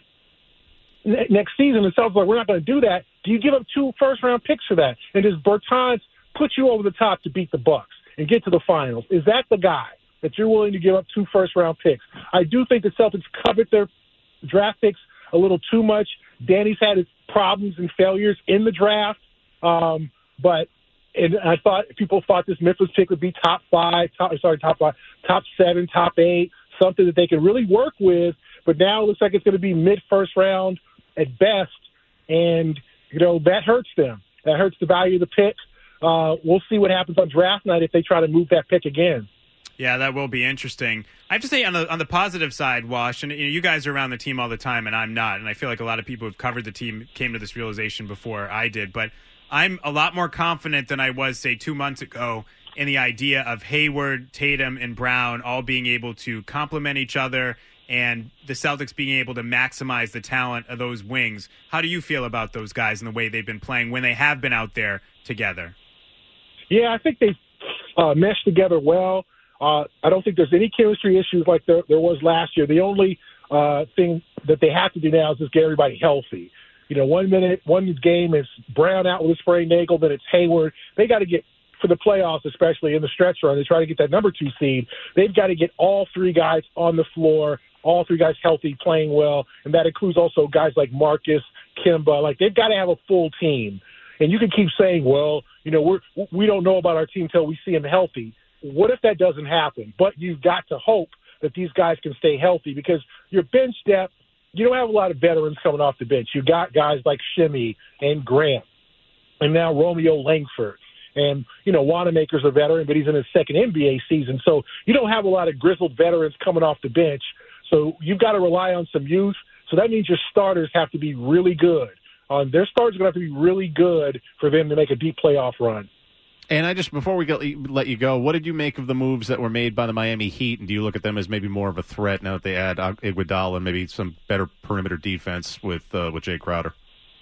ne- next season, it sounds like we're not going to do that. Do you give up two first-round picks for that? And does Bertans put you over the top to beat the Bucks and get to the finals? Is that the guy that you're willing to give up two first-round picks? I do think the Celtics covered their draft picks a little too much. Danny's had his problems and failures in the draft, um, but and I thought people thought this Memphis pick would be top five, top sorry, top five, top seven, top eight, something that they could really work with. But now it looks like it's going to be mid-first round at best, and you know that hurts them. That hurts the value of the pick. Uh, we'll see what happens on draft night if they try to move that pick again. Yeah, that will be interesting. I have to say, on the on the positive side, Wash, and you know, you guys are around the team all the time, and I'm not. And I feel like a lot of people who've covered the team came to this realization before I did. But I'm a lot more confident than I was, say, two months ago in the idea of Hayward, Tatum, and Brown all being able to complement each other, and the Celtics being able to maximize the talent of those wings. How do you feel about those guys and the way they've been playing when they have been out there together? Yeah, I think they uh, meshed together well. Uh, I don't think there's any chemistry issues like there, there was last year. The only uh, thing that they have to do now is just get everybody healthy. You know, one minute, one game is Brown out with a sprained ankle, then it's Hayward. They got to get, for the playoffs, especially in the stretch run, they try to get that number two seed. They've got to get all three guys on the floor, all three guys healthy, playing well, and that includes also guys like Marcus, Kemba. Like, they've got to have a full team. And you can keep saying, well, you know, we're, we don't know about our team until we see them healthy. what if that doesn't happen? But you've got to hope that these guys can stay healthy because your bench depth, you don't have a lot of veterans coming off the bench. You got guys like Shimmy and Grant and now Romeo Langford. And, you know, Wanamaker's a veteran, but he's in his second N B A season. So you don't have a lot of grizzled veterans coming off the bench. So you've got to rely on some youth. So that means your starters have to be really good. Um, their starters are going to have to be really good for them to make a deep playoff run. And I just, before we go, let you go, what did you make of the moves that were made by the Miami Heat? And do you look at them as maybe more of a threat now that they add Iguodala and maybe some better perimeter defense with uh, with Jay Crowder?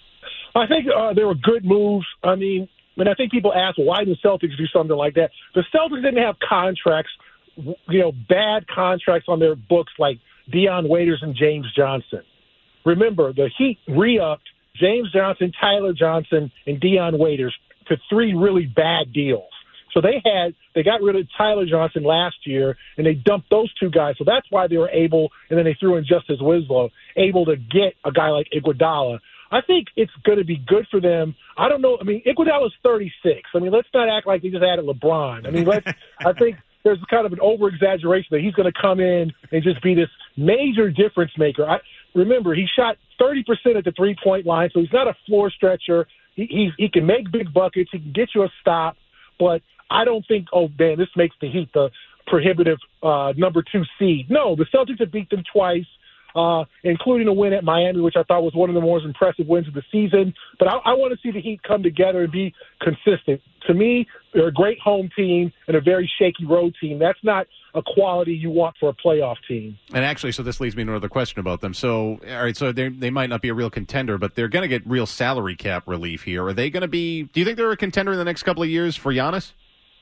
I think uh, they were good moves. I mean, and I think people ask, well, why did the Celtics do something like that? The Celtics didn't have contracts, you know, bad contracts on their books like Dion Waiters and James Johnson. Remember, the Heat re-upped James Johnson, Tyler Johnson, and Dion Waiters to three really bad deals. So they had they got rid of Tyler Johnson last year, and they dumped those two guys. So that's why they were able, and then they threw in Justice Winslow, able to get a guy like Iguodala. I think it's going to be good for them. I don't know. I mean, Iguodala's thirty-six. I mean, let's not act like they just added LeBron. I mean, let's. I think there's kind of an over-exaggeration that he's going to come in and just be this major difference maker. I, remember, he shot thirty percent at the three-point line, so he's not a floor stretcher. He, he he can make big buckets. He can get you a stop, but I don't think, oh, man, this makes the Heat the prohibitive uh, number two seed. No, the Celtics have beat them twice, uh, including a win at Miami, which I thought was one of the most impressive wins of the season. But I, I want to see the Heat come together and be consistent. To me, they're a great home team and a very shaky road team. That's not a quality you want for a playoff team. And actually, so this leads me to another question about them. So, all right, so they might not be a real contender, but they're going to get real salary cap relief here. Are they going to be – do you think they're a contender in the next couple of years for Giannis?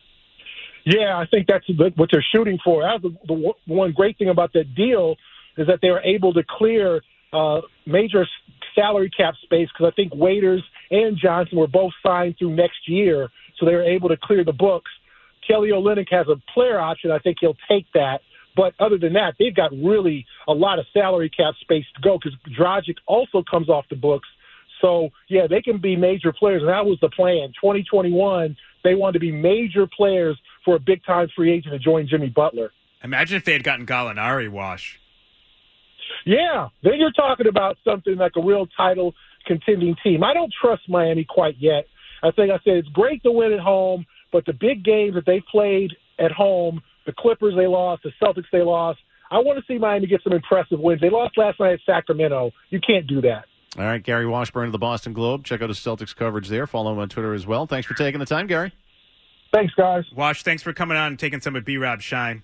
Yeah, I think that's what they're shooting for. That was the, the one great thing about that deal is that they were able to clear uh, major salary cap space because I think Waiters and Johnson were both signed through next year, so they were able to clear the books. Kelly Olynyk has a player option. I think he'll take that. But other than that, they've got really a lot of salary cap space to go because Dragic also comes off the books. So, yeah, they can be major players, and that was the plan. twenty twenty-one, they wanted to be major players for a big-time free agent to join Jimmy Butler. Imagine if they had gotten Gallinari, Wash. Yeah, then you're talking about something like a real title contending team. I don't trust Miami quite yet. I think I said it's great to win at home, but the big games that they played at home, the Clippers they lost, the Celtics they lost, I want to see Miami get some impressive wins. They lost last night at Sacramento. You can't do that. All right, Gary Washburn of the Boston Globe. Check out his Celtics coverage there. Follow him on Twitter as well. Thanks for taking the time, Gary. Thanks, guys. Wash, thanks for coming on and taking some of B-Rob's shine.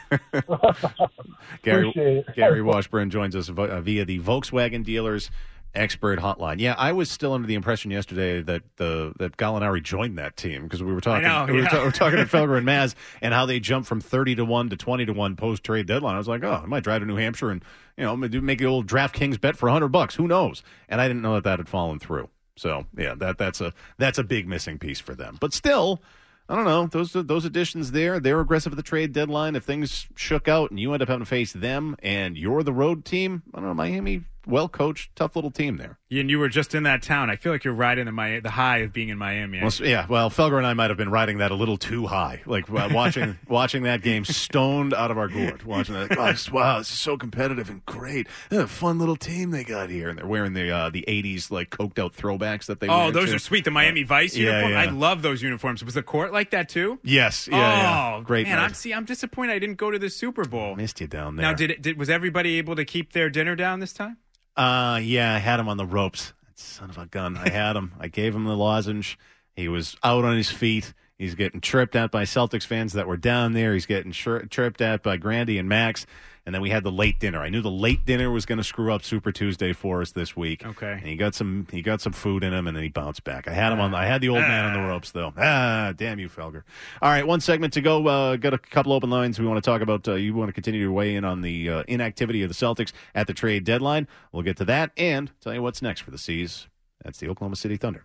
Gary, Gary Washburn joins us via the Volkswagen Dealers Expert Hotline. Yeah, I was still under the impression yesterday that the that Gallinari joined that team because we were talking I know, we, yeah. were ta- we were talking to Felger and Maz and how they jumped from thirty to one to twenty to one post trade deadline. I was like, oh, I might drive to New Hampshire and you know make the old DraftKings bet for a hundred bucks. Who knows? And I didn't know that that had fallen through. So yeah, that that's a that's a big missing piece for them. But still, I don't know. Those those additions there, they're aggressive at the trade deadline. If things shook out and you end up having to face them and you're the road team, I don't know, Miami, well-coached, tough little team there. And you were just in that town. I feel like you're riding the, Mi- the high of being in Miami. Well, yeah, well, Felger and I might have been riding that a little too high. Like uh, watching watching that game stoned out of our gourd. Watching that, oh, this, wow, this is so competitive and great. They're a fun little team they got here. And they're wearing the uh, the eighties, like, coked-out throwbacks that they Oh, those to. are sweet. The Miami Vice yeah, uniform. yeah. I love those uniforms. Was the court like that, too? Yes. Yeah, oh, yeah. Great man, night. I'm, see, I'm disappointed I didn't go to the Super Bowl. Missed you down there. Now, did it, did was everybody able to keep their dinner down this time? Uh, yeah, I had him on the ropes. Son of a gun. I had him. I gave him the lozenge. He was out on his feet. He's getting tripped at by Celtics fans that were down there. He's getting tri- tripped at by Grandy and Max. And then we had the late dinner. I knew the late dinner was going to screw up Super Tuesday for us this week. Okay. And he got some he got some food in him, and then he bounced back. I had him on. I had the old man on the ropes, though. Ah, damn you, Felger. All right, one segment to go. Uh, got a couple open lines we want to talk about. Uh, you want to continue to weigh in on the uh, inactivity of the Celtics at the trade deadline. We'll get to that and tell you what's next for the C's. That's the Oklahoma City Thunder.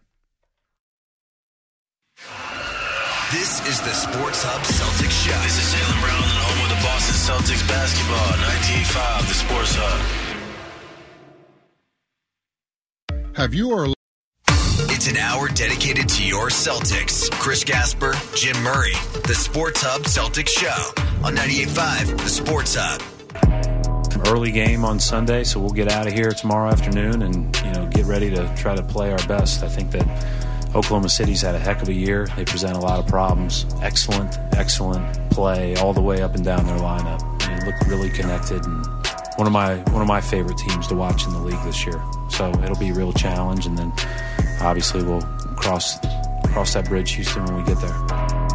This is the Sports Hub Celtics Show. This is Jaylen Brown, the home of the Boston Celtics basketball. ninety-eight point five, the Sports Hub. Have you or It's an hour dedicated to your Celtics. Chris Gasper, Jim Murray, the Sports Hub Celtics Show on ninety-eight point five, the Sports Hub. Early game on Sunday, so we'll get out of here tomorrow afternoon and, you know, get ready to try to play our best. I think that Oklahoma City's had a heck of a year. They present a lot of problems. Excellent, excellent play all the way up and down their lineup. They look really connected, and one of my one of my favorite teams to watch in the league this year. So it'll be a real challenge, and then obviously we'll cross cross that bridge, Houston, when we get there.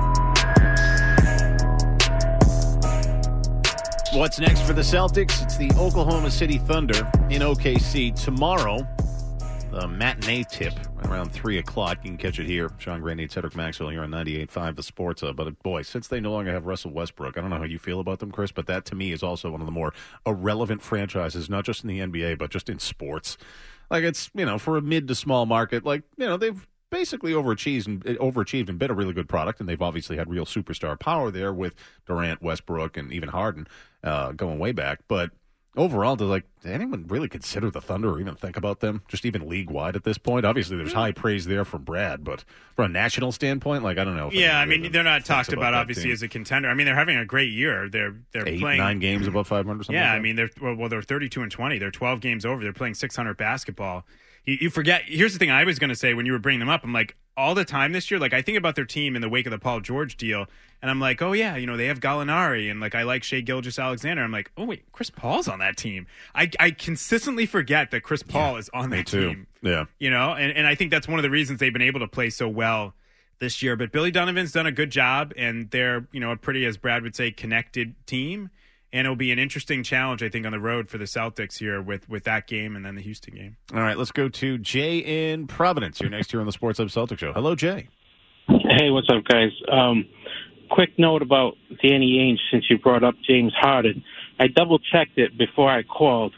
What's next for the Celtics? It's the Oklahoma City Thunder in O K C tomorrow. The matinee tip around three o'clock. You can catch it here. Sean Graney, Cedric Maxwell here on ninety-eight point five, the Sports Hub. But, boy, since they no longer have Russell Westbrook, I don't know how you feel about them, Chris, but that to me is also one of the more irrelevant franchises, not just in the N B A, but just in sports. Like, it's, you know, for a mid to small market, like, you know, they've basically overachieved and overachieved and been a really good product, and they've obviously had real superstar power there with Durant, Westbrook, and even Harden uh, going way back. But overall, does like does anyone really consider the Thunder or even think about them, just even league wide at this point? Obviously, there's high praise there from Brad, but from a national standpoint, like I don't know. If yeah, I mean, really they're not talked about, about obviously team. as a contender. I mean, they're having a great year. They're they're Eight, playing nine games above five hundred. Something Yeah, like I that? mean, they're well, well, they're thirty-two and twenty. They're twelve games over. They're playing six hundred basketball. You, you forget. Here's the thing I was going to say when you were bringing them up. I'm like, all the time this year, like I think about their team in the wake of the Paul George deal, and I'm like, oh yeah, you know, they have Gallinari, and like I like Shai Gilgeous-Alexander. I'm like, oh wait, Chris Paul's on that team. I I consistently forget that Chris Paul Yeah, is on me that too. team. Yeah, You know, and, and I think that's one of the reasons they've been able to play so well this year. But Billy Donovan's done a good job, and they're, you know, a pretty, as Brad would say, connected team. And it'll be an interesting challenge, I think, on the road for the Celtics here with, with that game and then the Houston game. All right, let's go to Jay in Providence. You're next here on the Sports Hub Celtics Show. Hello, Jay. Hey, what's up, guys? Um, quick note about Danny Ainge, since you brought up James Harden. I double-checked it before I called.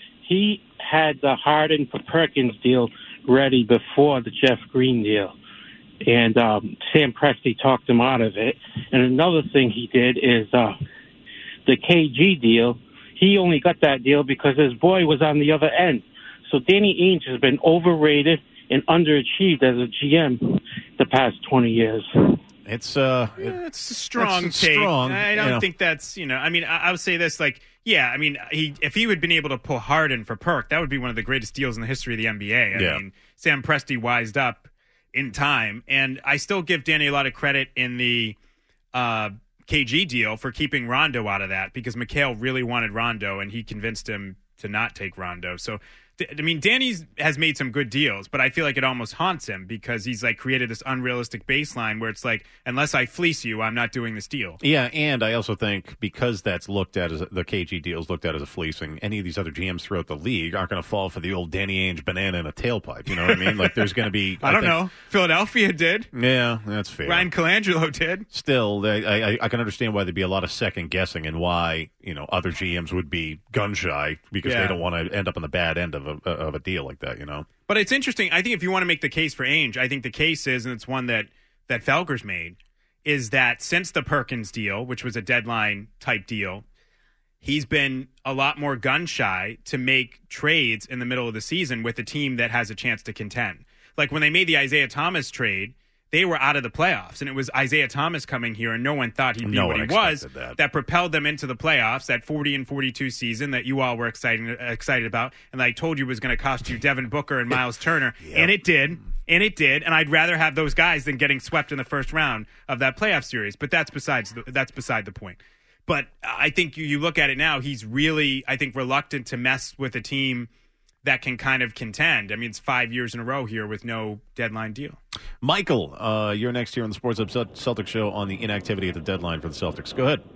He had the Harden for Perkins deal ready before the Jeff Green deal. And um, Sam Presti talked him out of it. And another thing he did is uh, the K G deal. He only got that deal because his boy was on the other end. So Danny Ainge has been overrated and underachieved as a G M the past twenty years. It's uh, it, Yeah, it's a strong it's take. strong, I don't you know. think that's, you know, I mean, I, I would say this, like, yeah, I mean, he if he had been able to pull Harden for Perk, that would be one of the greatest deals in the history of the N B A. I Yeah. mean, Sam Presti wised up in time, and I still give Danny a lot of credit in the uh, K G deal for keeping Rondo out of that, because McHale really wanted Rondo, and he convinced him to not take Rondo. So, I mean, Danny's has made some good deals, but I feel like it almost haunts him because he's like created this unrealistic baseline where it's like, unless I fleece you, I'm not doing this deal. Yeah, and I also think because that's looked at as the K G deal is looked at as a fleecing, any of these other G Ms throughout the league aren't going to fall for the old Danny Ainge banana in a tailpipe. You know what I mean? Like there's going to be. I don't think- know. Philadelphia did. Yeah, that's fair. Ryan Colangelo did. Still, I, I, I can understand why there'd be a lot of second guessing and why you know other G Ms would be gun shy because Yeah. they don't want to end up on the bad end of a of a deal like that. You know. But it's interesting. I think if you want to make the case for Ainge, I think the case is, and it's one that, that Felger's made, is that since the Perkins deal, which was a deadline type deal, he's been a lot more gun shy to make trades in the middle of the season with a team that has a chance to contend. Like when they made the Isaiah Thomas trade, they were out of the playoffs, and it was Isaiah Thomas coming here, and no one thought he'd be No what one he was. expected that. That propelled them into the playoffs, that forty and forty-two season that you all were excited excited about, and I told you was going to cost you Devin Booker and Miles Turner, and it did, and it did, and I'd rather have those guys than getting swept in the first round of that playoff series. But that's besides the, that's beside the point. But I think you, you look at it now, he's really, I think, reluctant to mess with a team that can kind of contend. I mean, it's five years in a row here with no deadline deal. Michael, uh, you're next here on the Sports Hub Celtics Show on the inactivity at the deadline for the Celtics. Go ahead.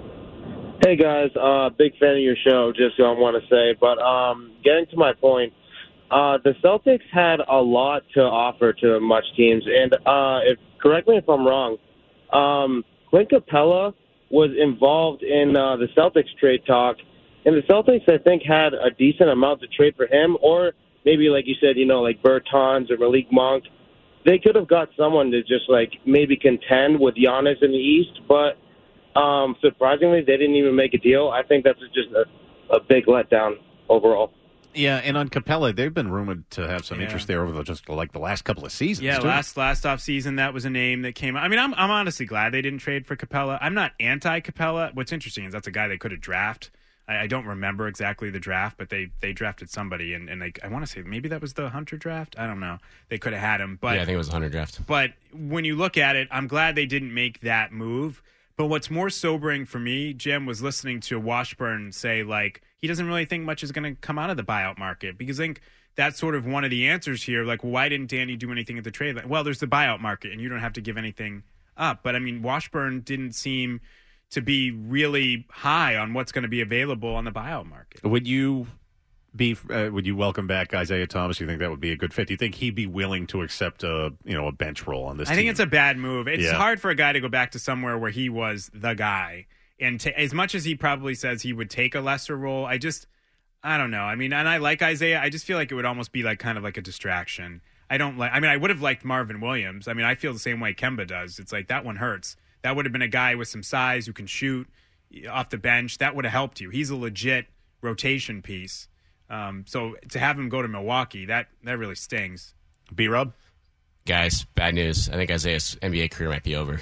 Hey guys, uh, big fan of your show. Just I want to say, but um, getting to my point, uh, the Celtics had a lot to offer to much teams, and uh, if correct me if I'm wrong, um, Clint Capella was involved in uh, the Celtics trade talk, and the Celtics I think had a decent amount to trade for him, or maybe like you said, you know, like Bertans or Malik Monk. They could have got someone to just like maybe contend with Giannis in the East, but. Um, surprisingly, they didn't even make a deal. I think that's just a, a big letdown overall. Yeah, and on Capella, they've been rumored to have some Yeah. interest there over the, just like the last couple of seasons. Yeah, too. last last off season, that was a name that came. I mean, I'm I'm honestly glad they didn't trade for Capella. I'm not anti Capella. What's interesting is that's a guy they could have drafted. I, I don't remember exactly the draft, but they, they drafted somebody, and, and they, I want to say maybe that was the Hunter draft. I don't know. They could have had him, but yeah, I think it was a Hunter draft. But when you look at it, I'm glad they didn't make that move. But what's more sobering for me, Jim, was listening to Washburn say, like, he doesn't really think much is going to come out of the buyout market, because I think that's sort of one of the answers here. Like, why didn't Danny do anything at the trade? Like, well, there's the buyout market, and you don't have to give anything up. But, I mean, Washburn didn't seem to be really high on what's going to be available on the buyout market. Would you be? Uh, would you welcome back Isaiah Thomas? You think that would be a good fit? Do you think he'd be willing to accept a you know a bench role on this? I think team? it's a bad move. It's Yeah. hard for a guy to go back to somewhere where he was the guy. And to, as much as he probably says he would take a lesser role, I just, I don't know. I mean, and I like Isaiah. I just feel like it would almost be like kind of like a distraction. I don't like, I mean, I would have liked Marvin Williams. I mean, I feel the same way Kemba does. It's like that one hurts. That would have been a guy with some size who can shoot off the bench. That would have helped you. He's a legit rotation piece. Um, so to have him go to Milwaukee, that, that really stings. B-Rob? Guys, bad news. I think Isaiah's N B A career might be over.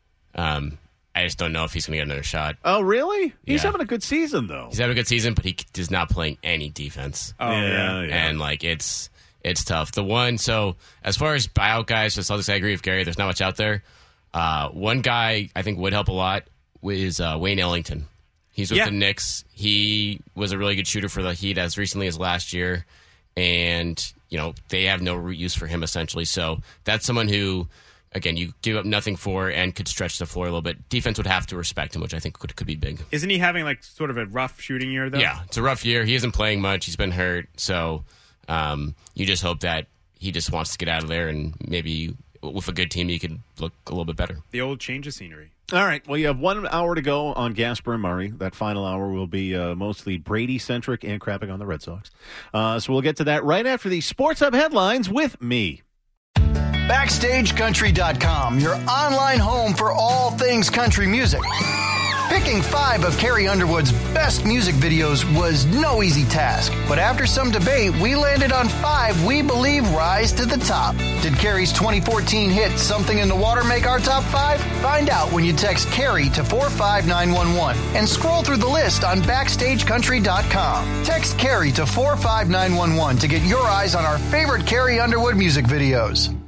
Um, I just don't know if he's going to get another shot. Oh, really? He's Yeah. having a good season, though. He's having a good season, but he is not playing any defense. Oh, yeah, yeah. And, like, it's it's tough. The one, so as far as buyout guys, just Celtics, I agree with Gary. There's not much out there. Uh, one guy I think would help a lot is uh, Wayne Ellington. He's with Yeah. the Knicks. He was a really good shooter for the Heat as recently as last year. And, you know, they have no root use for him, essentially. So that's someone who, again, you give up nothing for and could stretch the floor a little bit. Defense would have to respect him, which I think could, could be big. Isn't he having like sort of a rough shooting year, though? Yeah, it's a rough year. He isn't playing much. He's been hurt. So um, you just hope that he just wants to get out of there, and maybe with a good team, he could look a little bit better. The old change of scenery. All right. Well, you have one hour to go on Gasper and Murray. That final hour will be uh, mostly Brady-centric and crapping on the Red Sox. Uh, so we'll get to that right after the Sports Hub headlines with me. Backstage Country dot com, your online home for all things country music. Picking five of Carrie Underwood's best music videos was no easy task, but after some debate, we landed on five we believe rise to the top. Did Carrie's twenty fourteen hit Something in the Water make our top five? Find out when you text Carrie to four five nine one one and scroll through the list on Backstage Country dot com. Text Carrie to four five nine one one to get your eyes on our favorite Carrie Underwood music videos.